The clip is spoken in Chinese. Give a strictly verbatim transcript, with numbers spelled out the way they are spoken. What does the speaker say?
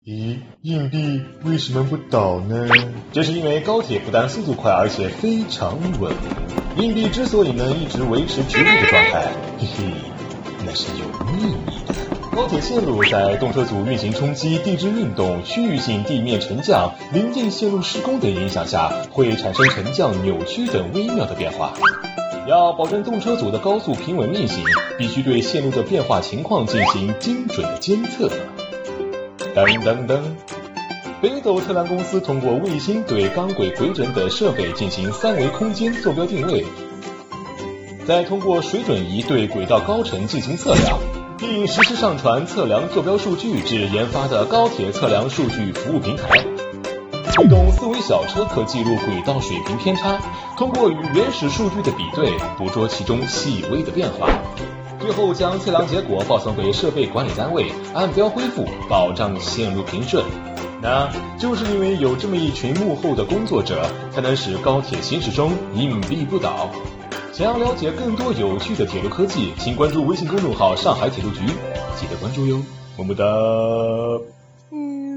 咦，硬币为什么不倒呢？这是因为高铁不但速度快，而且非常稳。硬币之所以能一直维持直立的状态，嘿嘿，那是有秘密的。高铁线路在动车组运行冲击、地质运动、区域性地面沉降、临近线路施工等影响下，会产生沉降、扭曲等微妙的变化。要保证动车组的高速平稳运行，必须对线路的变化情况进行精准的监测。噔噔噔，北斗测量公司通过卫星对钢轨回整等设备进行三维空间坐标定位，再通过水准仪对轨道高程进行测量，并实时上传测量坐标数据至研发的高铁测量数据服务平台。推动四维小车可记录轨道水平偏差，通过与原始数据的比对，捕捉其中细微的变化。最后将测量结果报送给设备管理单位，按标恢复，保障线路平顺。那就是因为有这么一群幕后的工作者，才能使高铁行驶中硬币不倒。想要了解更多有趣的铁路科技，请关注微信公众号上海铁路局，记得关注哟，么么哒。嗯。